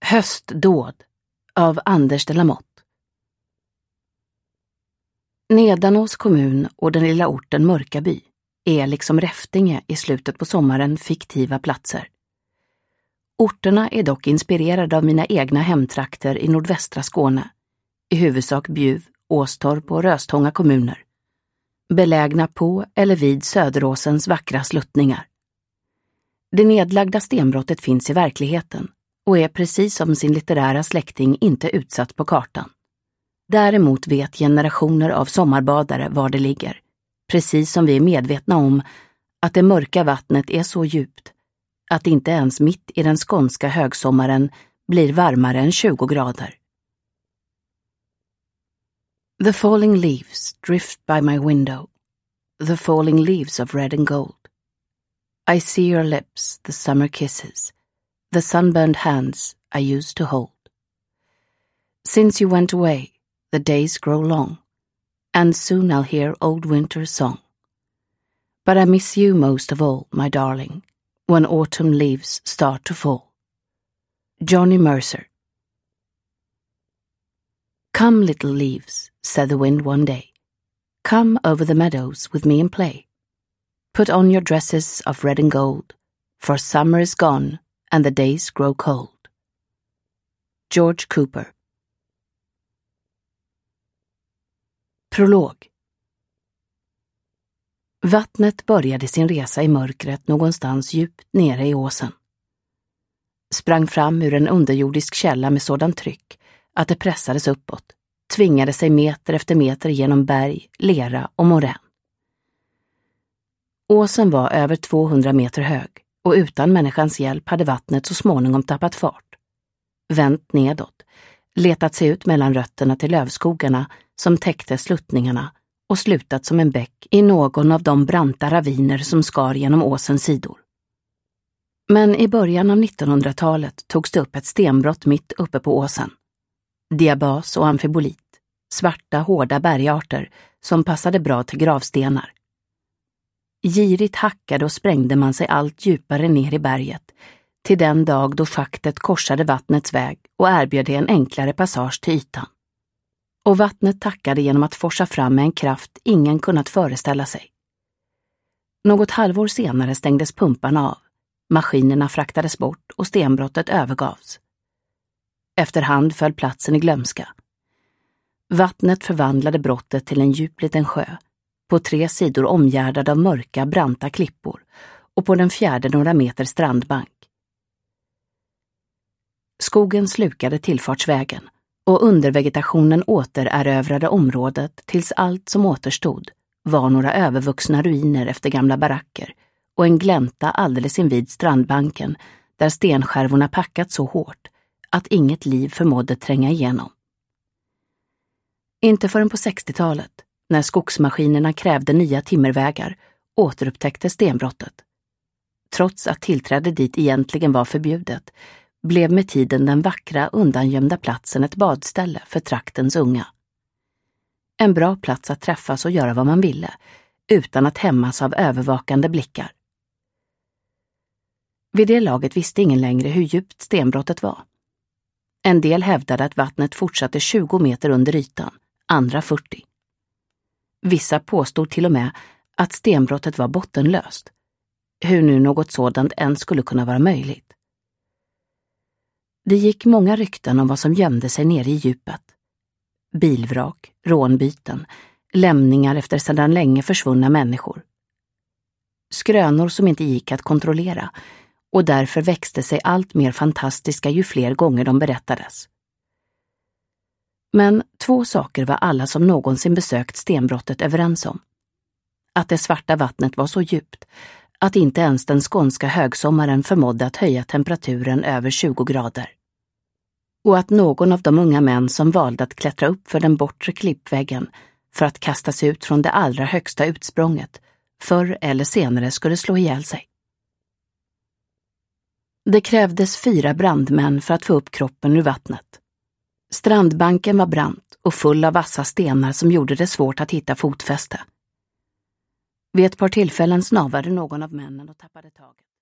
Höstdåd av Anders de la Motte. Nedanås kommun och den lilla orten Mörkaby är liksom Räftinge i slutet på sommaren fiktiva platser. Orterna är dock inspirerade av mina egna hemtrakter i nordvästra Skåne, i huvudsak Bjuv, Åstorp och Röstånga kommuner, belägna på eller vid Söderåsens vackra sluttningar. Det nedlagda stenbrottet finns i verkligheten och är precis som sin litterära släkting inte utsatt på kartan. Däremot vet generationer av sommarbadare var det ligger, precis som vi är medvetna om att det mörka vattnet är så djupt att inte ens mitt i den skånska högsommaren blir varmare än 20 grader. The falling leaves drift by my window, the falling leaves of red and gold. I see your lips, the summer kisses, the sunburned hands I used to hold. Since you went away, the days grow long, and soon I'll hear old winter's song. But I miss you most of all, my darling, when autumn leaves start to fall. Johnny Mercer. Come, little leaves, said the wind one day. Come over the meadows with me and play. Put on your dresses of red and gold, for summer is gone and the days grow cold. George Cooper. Prolog. Vattnet började sin resa i mörkret någonstans djupt nere i åsen. Sprang fram ur en underjordisk källa med sådan tryck att det pressades uppåt, tvingade sig meter efter meter genom berg, lera och morän. Åsen var över 200 meter hög och utan människans hjälp hade vattnet så småningom tappat fart. Vänt nedåt, letat sig ut mellan rötterna till lövskogarna som täckte sluttningarna och slutat som en bäck i någon av de branta raviner som skar genom åsens sidor. Men i början av 1900-talet togs det upp ett stenbrott mitt uppe på åsen. Diabas och amfibolit, svarta hårda bergarter som passade bra till gravstenar. Girigt hackade och sprängde man sig allt djupare ner i berget, till den dag då schaktet korsade vattnets väg och erbjöd en enklare passage till ytan. Och vattnet tackade genom att forsa fram med en kraft ingen kunnat föreställa sig. Något halvår senare stängdes pumparna av, maskinerna fraktades bort och stenbrottet övergavs. Efterhand föll platsen i glömska. Vattnet förvandlade brottet till en djup liten sjö, på 3 sidor omgärdad av mörka, branta klippor och på den 4:e några meter strandbank. Skogen slukade tillfartsvägen och undervegetationen återerövrade området tills allt som återstod var några övervuxna ruiner efter gamla baracker och en glänta alldeles invid strandbanken där stenskärvorna packat så hårt att inget liv förmådde tränga igenom. Inte förrän på 60-talet, när skogsmaskinerna krävde nya timmervägar, återupptäcktes stenbrottet. Trots att tillträde dit egentligen var förbjudet, blev med tiden den vackra undangömda platsen ett badställe för traktens unga. En bra plats att träffas och göra vad man ville, utan att hämmas av övervakande blickar. Vid det laget visste ingen längre hur djupt stenbrottet var. En del hävdade att vattnet fortsatte 20 meter under ytan, andra 40. Vissa påstod till och med att stenbrottet var bottenlöst. Hur nu något sådant ens skulle kunna vara möjligt. Det gick många rykten om vad som gömde sig nere i djupet. Bilvrak, rånbyten, lämningar efter sedan länge försvunna människor. Skrönor som inte gick att kontrollera och därför växte sig allt mer fantastiska ju fler gånger de berättades. Men 2 saker var alla som någonsin besökt stenbrottet överens om. Att det svarta vattnet var så djupt att inte ens den skånska högsommaren förmådde att höja temperaturen över 20 grader. Och att någon av de unga män som valde att klättra upp för den bortre klippväggen för att kasta sig ut från det allra högsta utsprånget förr eller senare skulle slå ihjäl sig. Det krävdes 4 brandmän för att få upp kroppen ur vattnet. Strandbanken var brant och full av vassa stenar som gjorde det svårt att hitta fotfäste. Vid ett par tillfällen snavade någon av männen och tappade taget.